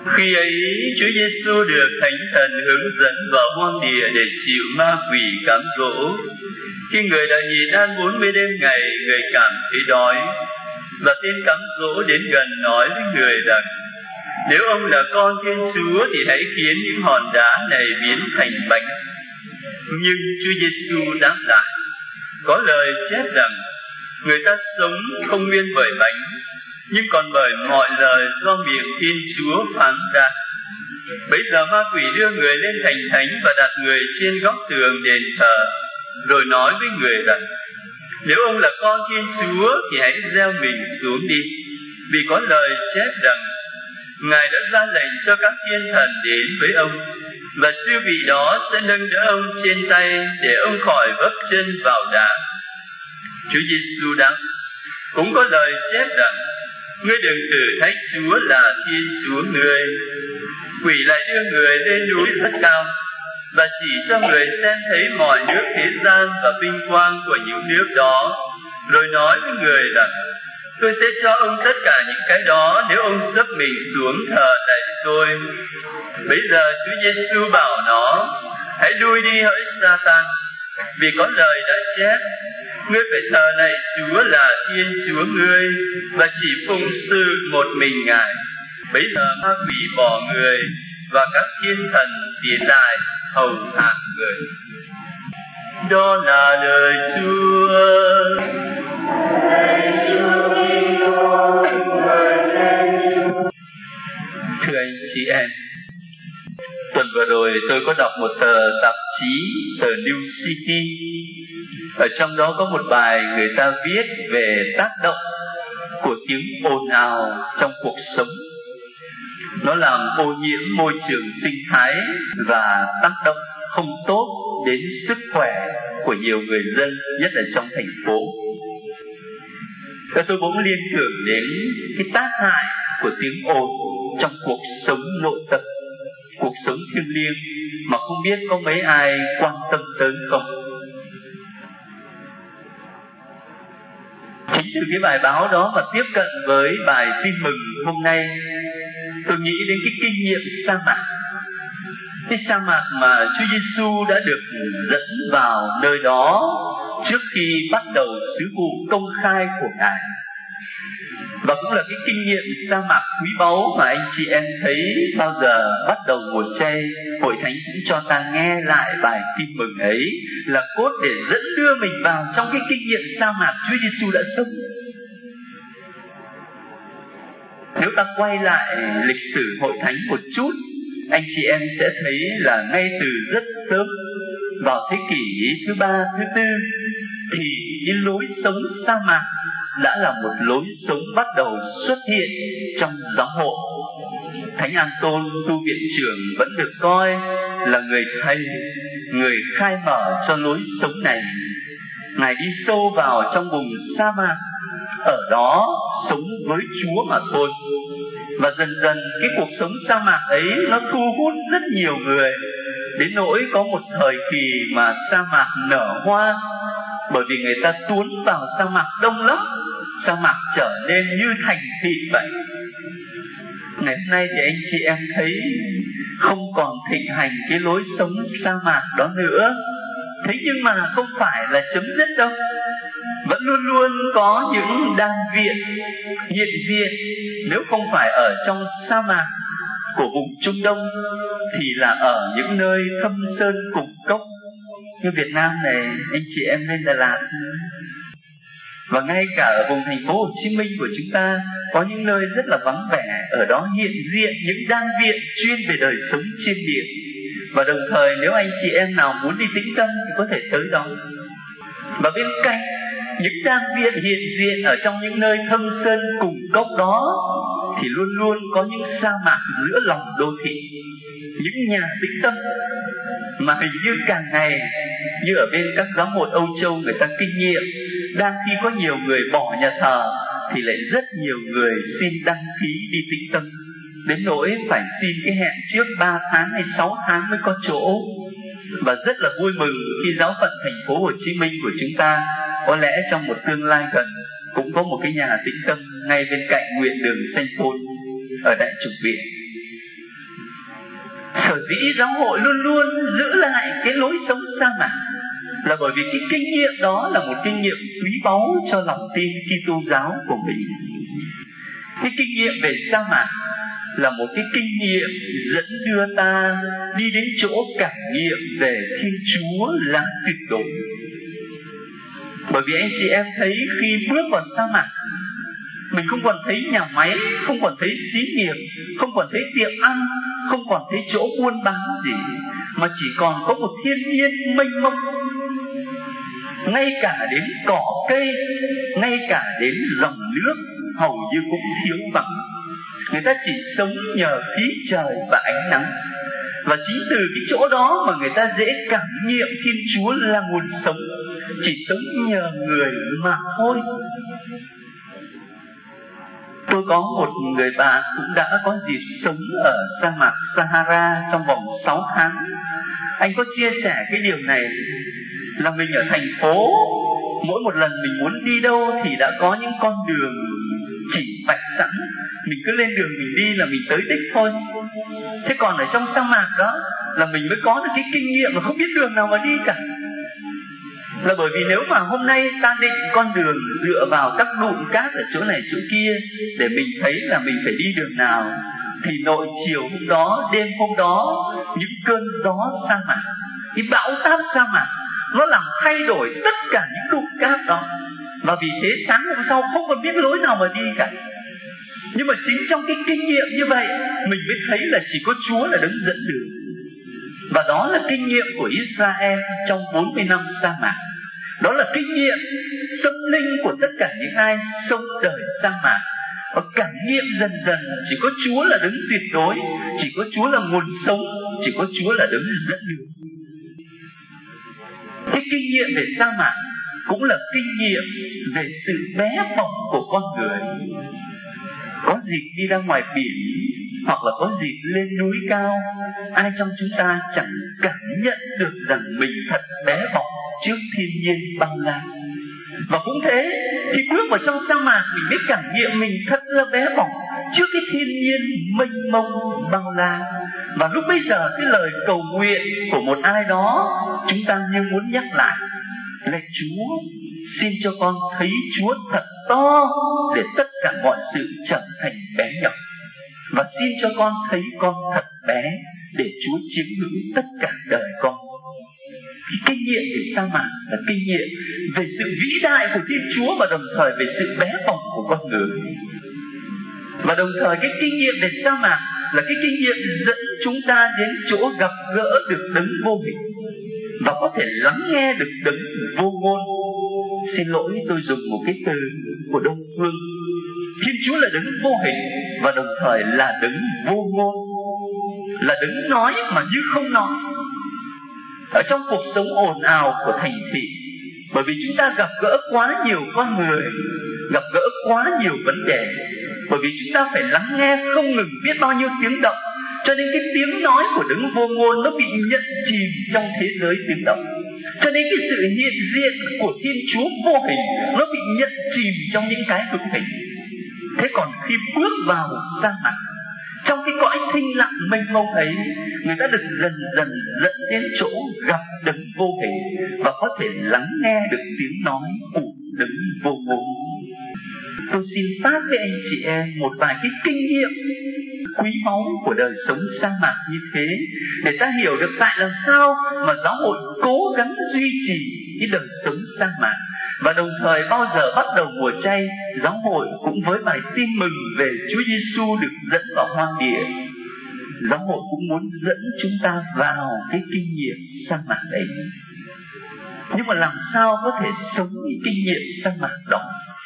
Khi ấy Chúa Giêsu được Thánh Thần hướng dẫn vào hoang địa để chịu ma quỷ cám dỗ. Khi người đã nhịn ăn 40 đêm ngày, người cảm thấy đói, và tên cám dỗ đến gần nói với người rằng: nếu ông là con Thiên Chúa thì hãy khiến những hòn đá này biến thành bánh. Nhưng Chúa Giêsu đáp lại: có lời chép rằng người ta sống không nguyên bởi bánh, nhưng còn bởi mọi lời do miệng Thiên Chúa phán ra. Bấy giờ ma quỷ đưa người lên thành thánh và đặt người trên góc tường đền thờ, rồi nói với người rằng: nếu ông là con Thiên Chúa thì hãy gieo mình xuống đi, vì có lời chép rằng Ngài đã ra lệnh cho các thiên thần đến với ông, và siêu vị đó sẽ nâng đỡ ông trên tay để ông khỏi vấp chân vào đá. Chúa Giêsu đáp: cũng có lời chép rằng ngươi đừng thử thách Chúa là Thiên Chúa ngươi. Quỷ lại đưa người lên núi rất cao, và chỉ cho người xem thấy mọi nước thế gian và vinh quang của những nước đó, rồi nói với người rằng: tôi sẽ cho ông tất cả những cái đó nếu ông xấp mình xuống thờ lạy tôi. Bây giờ Chúa Giêsu bảo nó: hãy lui đi hỡi Sa-tan, vì có lời đã chép: ngươi phải thờ lạy Chúa là Thiên Chúa ngươi, và chỉ phụng sự một mình Ngài. Bây giờ ma quỷ bỏ người, và các thiên thần tiến lại hầu hạ người. Đó là lời Chúa. Thưa anh chị em, tuần vừa rồi tôi có đọc một tờ tạp chí, tờ New City. Ở trong đó có một bài người ta viết về tác động của tiếng ồn ào trong cuộc sống. Nó làm ô nhiễm môi trường sinh thái và tác động không tốt đến sức khỏe của nhiều người dân, nhất là trong thành phố. Và tôi bỗng liên tưởng đến cái tác hại của tiếng ồn trong cuộc sống nội tâm, cuộc sống thiêng liêng mà không biết có mấy ai quan tâm tới không. Chính từ cái bài báo đó mà tiếp cận với bài tin mừng hôm nay, tôi nghĩ đến cái kinh nghiệm sa mạc. Cái sa mạc mà Chúa Giêsu đã được dẫn vào nơi đó trước khi bắt đầu sứ vụ công khai của Ngài. Và cũng là cái kinh nghiệm sa mạc quý báu mà anh chị em thấy bao giờ bắt đầu mùa chay, Hội Thánh cũng cho ta nghe lại bài tin mừng ấy là cốt để dẫn đưa mình vào trong cái kinh nghiệm sa mạc Chúa Giêsu đã sống. Nếu ta quay lại lịch sử Hội Thánh một chút, anh chị em sẽ thấy là ngay từ rất sớm, vào thế kỷ thứ 3, thứ 4, thì cái lối sống sa mạc đã là một lối sống bắt đầu xuất hiện trong giáo hội. Thánh An-tôn tu viện trưởng vẫn được coi là người thầy, người khai mở cho lối sống này. Ngài đi sâu vào trong vùng sa mạc, ở đó sống với Chúa mà thôi. Và dần dần cái cuộc sống sa mạc ấy nó thu hút rất nhiều người, đến nỗi có một thời kỳ mà sa mạc nở hoa, bởi vì người ta tuôn vào sa mạc đông lắm, sa mạc trở nên như thành thị vậy. Ngày hôm nay thì anh chị em thấy không còn thịnh hành cái lối sống sa mạc đó nữa. Thế nhưng mà không phải là chấm dứt đâu, vẫn luôn luôn có những đan viện hiện diện. Nếu không phải ở trong sa mạc của vùng Trung Đông thì là ở những nơi thâm sơn cùng cốc như Việt Nam này. Anh chị em lên Đà Lạt, và ngay cả ở vùng thành phố Hồ Chí Minh của chúng ta có những nơi rất là vắng vẻ, ở đó hiện diện những đan viện chuyên về đời sống chiêm niệm. Và đồng thời nếu anh chị em nào muốn đi tĩnh tâm thì có thể tới đó. Và bên cạnh những đan viện hiện diện ở trong những nơi thâm sơn cùng cốc đó thì luôn luôn có những sa mạc giữa lòng đô thị, những nhà tĩnh tâm mà hình như càng ngày, như ở bên các giáo hội Âu Châu người ta kinh nghiệm, đang khi có nhiều người bỏ nhà thờ thì lại rất nhiều người xin đăng ký đi tĩnh tâm, đến nỗi phải xin cái hẹn trước 3 tháng hay 6 tháng mới có chỗ. Và rất là vui mừng khi giáo phận thành phố Hồ Chí Minh của chúng ta có lẽ trong một tương lai gần cũng có một cái nhà tĩnh tâm ngay bên cạnh nguyện đường Sanh Pôn ở Đại Trùng Viện. Sở dĩ giáo hội luôn luôn giữ lại cái lối sống sa mạc là bởi vì cái kinh nghiệm đó là một kinh nghiệm quý báu cho lòng tin Kitô giáo của mình. Cái kinh nghiệm về sa mạc là một cái kinh nghiệm dẫn đưa ta đi đến chỗ cảm nghiệm về Thiên Chúa là tuyệt đối. Bởi vì anh chị em thấy khi bước vào sa mạc, mình không còn thấy nhà máy, không còn thấy xí nghiệp, không còn thấy tiệm ăn, không còn thấy chỗ buôn bán gì, mà chỉ còn có một thiên nhiên mênh mông. Ngay cả đến cỏ cây, ngay cả đến dòng nước hầu như cũng thiếu vắng. Người ta chỉ sống nhờ khí trời và ánh nắng. Và chính từ cái chỗ đó mà người ta dễ cảm nghiệm Thiên Chúa là nguồn sống, chỉ sống nhờ người mà thôi. Tôi có một người bạn cũng đã có dịp sống ở sa mạc Sahara trong vòng 6 tháng. Anh có chia sẻ cái điều này là mình ở thành phố, mỗi một lần mình muốn đi đâu thì đã có những con đường chỉ vạch sẵn, mình cứ lên đường mình đi là mình tới đích thôi. Thế còn ở trong sa mạc đó là mình mới có được cái kinh nghiệm mà không biết đường nào mà đi cả. Là bởi vì nếu mà hôm nay ta định con đường dựa vào các đụn cát ở chỗ này chỗ kia để mình thấy là mình phải đi đường nào, thì nội chiều hôm đó, đêm hôm đó, những cơn gió sa mạc, cái bão táp sa mạc nó làm thay đổi tất cả những đụn cát đó. Và vì thế sáng hôm sau không còn biết lối nào mà đi cả. Nhưng mà chính trong cái kinh nghiệm như vậy, mình mới thấy là chỉ có Chúa là đứng dẫn đường. Và đó là kinh nghiệm của Israel trong 40 năm sa mạc. Đó là kinh nghiệm tâm linh của tất cả những ai sống đời sa mạc. Và cảm nghiệm dần dần chỉ có Chúa là đứng tuyệt đối, chỉ có Chúa là nguồn sống, chỉ có Chúa là đứng dẫn đường. Cái kinh nghiệm về sa mạc cũng là kinh nghiệm về sự bé bỏng của con người. Có dịp đi ra ngoài biển, hoặc là có dịp lên núi cao, ai trong chúng ta chẳng cảm nhận được rằng mình thật bé bỏng trước thiên nhiên bao la. Và cũng thế, khi bước vào trong sa mạc, mình biết cảm nghiệm mình thật là bé bỏng trước cái thiên nhiên mênh mông bao la. Và lúc bây giờ cái lời cầu nguyện của một ai đó, chúng ta như muốn nhắc lại: lạy Chúa, xin cho con thấy Chúa thật to để tất cả mọi sự trở thành bé nhỏ. Và xin cho con thấy con thật bé để Chúa chiếm hữu tất cả đời con. Cái kinh nghiệm về sa mạc là kinh nghiệm về sự vĩ đại của Thiên Chúa, và đồng thời về sự bé bỏng của con người. Và đồng thời cái kinh nghiệm về sa mạc là cái kinh nghiệm dẫn chúng ta đến chỗ gặp gỡ được đấng vô hình, và có thể lắng nghe được đấng vô ngôn. Xin lỗi, tôi dùng một cái từ của Đông Phương. Thiên Chúa là đấng vô hình và đồng thời là đấng vô ngôn, là đấng nói mà như không nói. Ở trong cuộc sống ồn ào của thành thị, bởi vì chúng ta gặp gỡ quá nhiều con người, gặp gỡ quá nhiều vấn đề, bởi vì chúng ta phải lắng nghe không ngừng biết bao nhiêu tiếng động, cho nên cái tiếng nói của đấng vô ngôn nó bị nhận chìm trong thế giới tiếng động. Cho nên cái sự hiện diện của Thiên Chúa vô hình nó bị nhận chìm trong những cái hữu hình. Thế còn khi bước vào sa mạc, trong cái cõi thinh lặng mênh mông ấy, người ta được dần dần dẫn đến chỗ gặp đấng vô hình và có thể lắng nghe được tiếng nói của đấng vô ngôn. Tôi xin phát với anh chị em một vài cái kinh nghiệm quý báu của đời sống sa mạc như thế, để ta hiểu được tại làm sao mà giáo hội cố gắng duy trì cái đời sống sa mạc. Và đồng thời bao giờ bắt đầu mùa chay, giáo hội cũng với bài tin mừng về Chúa Giêsu được dẫn vào hoang địa, giáo hội cũng muốn dẫn chúng ta vào cái kinh nghiệm sa mạc ấy. Nhưng mà làm sao có thể sống cái kinh nghiệm sa mạc đó?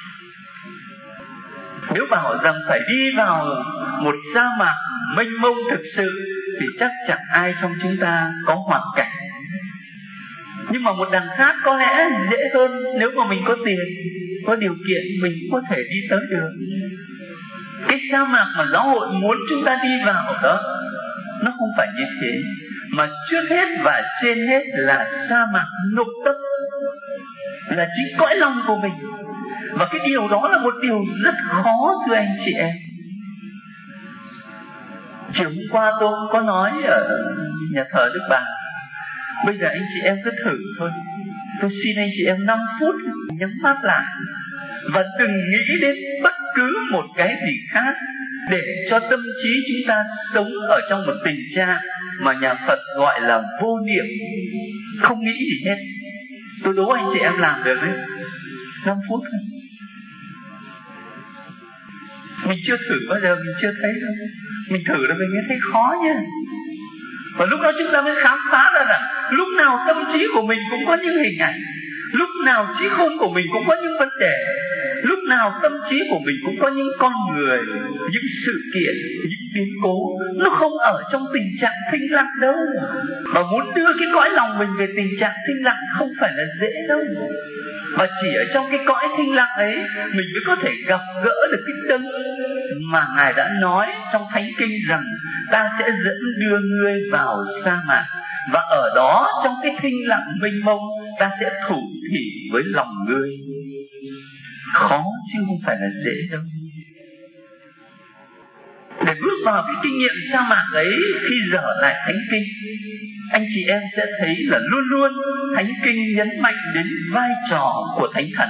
Nếu bảo rằng phải đi vào một sa mạc mênh mông thực sự thì chắc chẳng ai trong chúng ta có hoàn cảnh. Nhưng mà một đằng khác có lẽ dễ hơn, nếu mà mình có tiền, có điều kiện, mình cũng có thể đi tới được. Cái sa mạc mà giáo hội muốn chúng ta đi vào đó, nó không phải như thế, mà trước hết và trên hết là sa mạc nội tâm, là chính cõi lòng của mình. Và cái điều đó là một điều rất khó, thưa anh chị em. Chiều hôm qua tôi cũng có nói ở nhà thờ Đức Bà, bây giờ anh chị em cứ thử thôi. Tôi xin anh chị em 5 phút nhắm mắt lại và đừng nghĩ đến bất cứ một cái gì khác, để cho tâm trí chúng ta sống ở trong một tình trạng mà nhà Phật gọi là vô niệm, không nghĩ gì hết. Tôi đố anh chị em làm được đấy. 5 phút thôi. Mình chưa thử bao giờ, mình chưa thấy đâu. Mình thử rồi mình mới thấy khó nha. Và lúc đó chúng ta mới khám phá ra rằng lúc nào tâm trí của mình cũng có những hình ảnh, lúc nào trí khôn của mình cũng có những vấn đề, lúc nào tâm trí của mình cũng có những con người, những sự kiện, những biến cố. Nó không ở trong tình trạng thinh lặng đâu. Và muốn đưa cái cõi lòng mình về tình trạng thinh lặng không phải là dễ đâu. Và chỉ ở trong cái cõi thinh lặng ấy mình mới có thể gặp gỡ được cái đấng mà Ngài đã nói trong Thánh Kinh rằng ta sẽ dẫn đưa ngươi vào sa mạc, và ở đó trong cái thinh lặng mênh mông ta sẽ thủ thỉ với lòng ngươi. Khó chứ không phải là dễ đâu. Để bước vào cái kinh nghiệm sa mạc ấy, khi dở lại Thánh Kinh, anh chị em sẽ thấy là luôn luôn Thánh Kinh nhấn mạnh đến vai trò của Thánh Thần.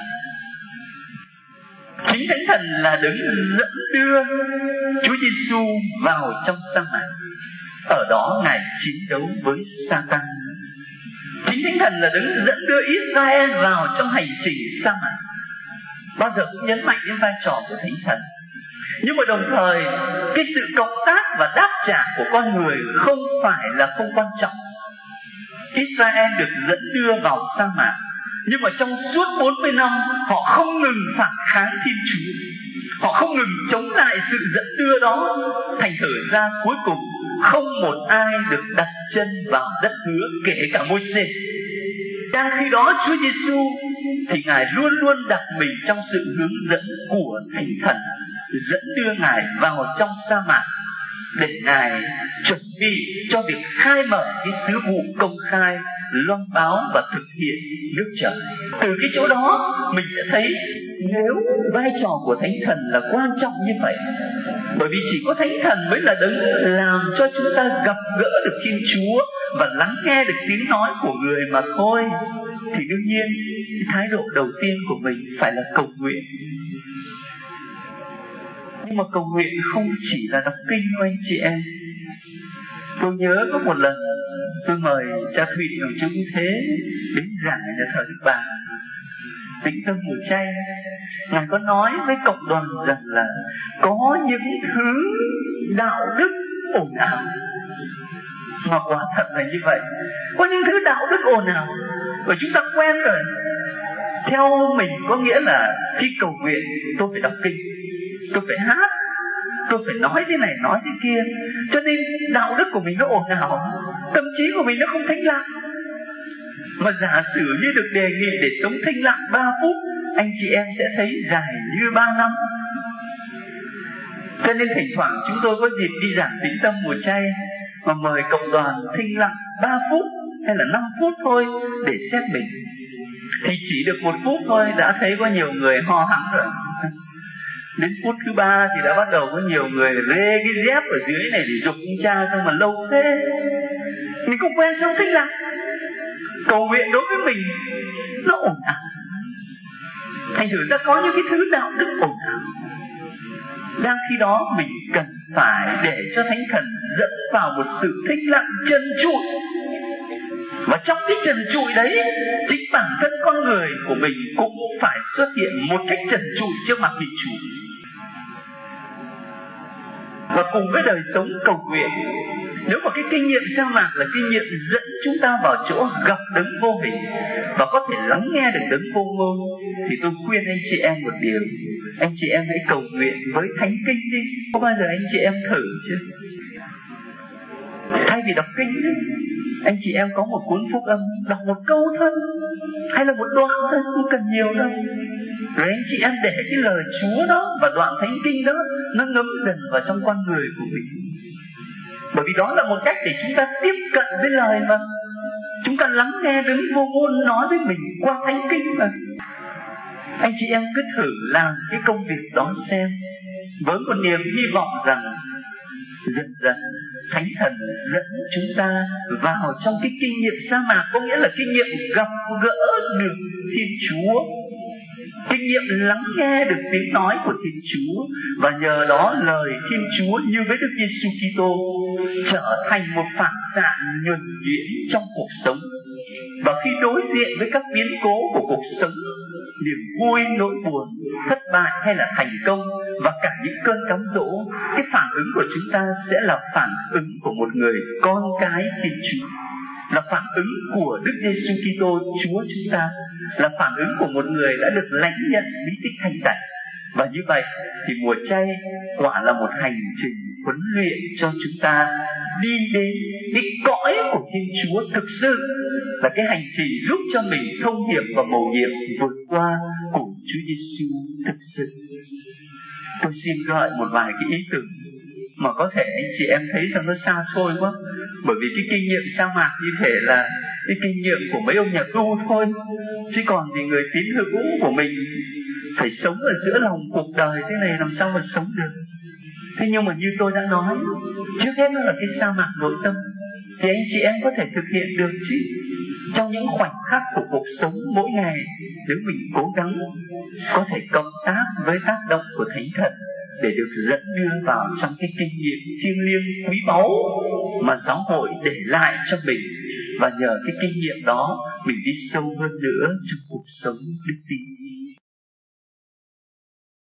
Chính Thánh Thần là đấng dẫn đưa Chúa Giêsu vào trong sa mạc. Ở đó Ngài chiến đấu với Sa-tan. Chính Thánh Thần là đấng dẫn đưa Israel vào trong hành trình sa mạc. Bao giờ cũng nhấn mạnh đến vai trò của Thánh Thần. Nhưng mà đồng thời cái sự cộng tác và đáp trả của con người không phải là không quan trọng. Israel được dẫn đưa vào sa mạc, nhưng mà trong suốt 40 năm họ không ngừng phản kháng Thiên Chúa, họ không ngừng chống lại sự dẫn đưa đó. Thành thử ra cuối cùng không một ai được đặt chân vào đất hứa, kể cả Môi-se. Đang khi đó Chúa Giêsu thì Ngài luôn luôn đặt mình trong sự hướng dẫn của Thánh Thần, dẫn đưa Ngài vào trong sa mạc để Ngài chuẩn bị cho việc khai mở cái sứ vụ công khai, loan báo và thực hiện nước trời. Từ cái chỗ đó mình sẽ thấy nếu vai trò của Thánh Thần là quan trọng như vậy, bởi vì chỉ có Thánh Thần mới là đấng làm cho chúng ta gặp gỡ được Thiên Chúa và lắng nghe được tiếng nói của người mà thôi, thì đương nhiên thái độ đầu tiên của mình phải là cầu nguyện. Nhưng mà cầu nguyện không chỉ là đọc kinh đâu anh chị em. Tôi nhớ có một lần tôi mời cha Thụy đồng chú Thế đến giảng ở nhà thờ Đức Bà Tĩnh Tâm Mùa Chay. Ngài có nói với cộng đoàn rằng là có những thứ đạo đức ồn ào. Mà quả thật là như vậy. Có những thứ đạo đức ồn ào và chúng ta quen rồi. Theo mình có nghĩa là khi cầu nguyện tôi phải đọc kinh, tôi phải hát, tôi phải nói thế này nói thế kia. Cho nên đạo đức của mình nó ồn ào, tâm trí của mình nó không thanh lặng. Mà giả sử như được đề nghị để sống thanh lặng 3 phút, anh chị em sẽ thấy dài như 3 năm. Cho nên thỉnh thoảng chúng tôi có dịp đi giảng Tĩnh Tâm Mùa Chay mà mời cộng đoàn thanh lặng 3 phút hay là 5 phút thôi để xét mình, thì chỉ được 1 phút thôi đã thấy có nhiều người ho hẳn rồi. Đến phút thứ 3 thì đã bắt đầu có nhiều người rê cái dép ở dưới này để giục cha, xong mà lâu thế. Mình không quen sống thanh lặng. Cầu nguyện đối với mình nó ồn ào. Thành thử ta có những cái thứ đạo đức ồn ào. Đang khi đó mình cần phải để cho Thánh Thần dẫn vào một sự thanh lặng trần trụi. Và trong cái trần trụi đấy, chính bản thân con người của mình cũng phải xuất hiện một cách trần trụi trước mặt Thiên Chúa. Và cùng với đời sống cầu nguyện, nếu mà cái kinh nghiệm sa mạc là kinh nghiệm dẫn chúng ta vào chỗ gặp đấng vô hình và có thể lắng nghe được đấng vô ngôn, thì tôi khuyên anh chị em một điều: anh chị em hãy cầu nguyện với Thánh Kinh đi. Có bao giờ anh chị em thử chưa? Thay vì đọc kinh ấy, anh chị em có một cuốn phúc âm, đọc một câu thôi hay là một đoạn thôi, không cần nhiều đâu. Rồi anh chị em để cái lời Chúa đó và đoạn Thánh Kinh đó nó ngấm dần vào trong con người của mình. Bởi vì đó là một cách để chúng ta tiếp cận với lời mà. Chúng ta lắng nghe đấng vô ngôn nói với mình qua Thánh Kinh mà. Anh chị em cứ thử làm cái công việc đó xem, với một niềm hy vọng rằng Dần dần Thánh Thần dẫn chúng ta vào trong cái kinh nghiệm sa mạc, có nghĩa là kinh nghiệm gặp gỡ được Thiên Chúa, kinh nghiệm lắng nghe được tiếng nói của Thiên Chúa, và nhờ đó lời Thiên Chúa như với Đức Giêsu Kitô trở thành một phản xạ nhuần nhuyễn trong cuộc sống. Và khi đối diện với các biến cố của cuộc sống, niềm vui, nỗi buồn, thất bại hay là thành công, và cả những cơn cám dỗ, cái phản ứng của chúng ta sẽ là phản ứng của một người con cái Thiên Chúa, là phản ứng của Đức Giêsu Kitô Chúa chúng ta, là phản ứng của một người đã được lãnh nhận bí tích thánh tẩy. Và như vậy thì mùa chay quả là một hành trình huấn luyện cho chúng ta đi đến cái cõi của Thiên Chúa thực sự, là cái hành trình giúp cho mình thông hiểm và mầu nhiệm vượt qua cùng Chúa Giêsu thực sự. Tôi xin gợi một vài cái ý tưởng mà có thể anh chị em thấy rằng nó xa xôi quá, bởi vì cái kinh nghiệm sa mạc như thể là cái kinh nghiệm của mấy ông nhà tu thôi, chứ còn thì người tín hữu của mình phải sống ở giữa lòng cuộc đời thế này làm sao mà sống được. Thế nhưng mà như tôi đã nói, trước hết nó là cái sa mạc nội tâm, thì anh chị em có thể thực hiện được chứ. Trong những khoảnh khắc của cuộc sống mỗi ngày, nếu mình cố gắng có thể cộng tác với tác động của Thánh Thần để được dẫn đưa vào trong cái kinh nghiệm thiêng liêng quý báu mà giáo hội để lại cho mình, và nhờ cái kinh nghiệm đó mình đi sâu hơn nữa trong cuộc sống đức tin.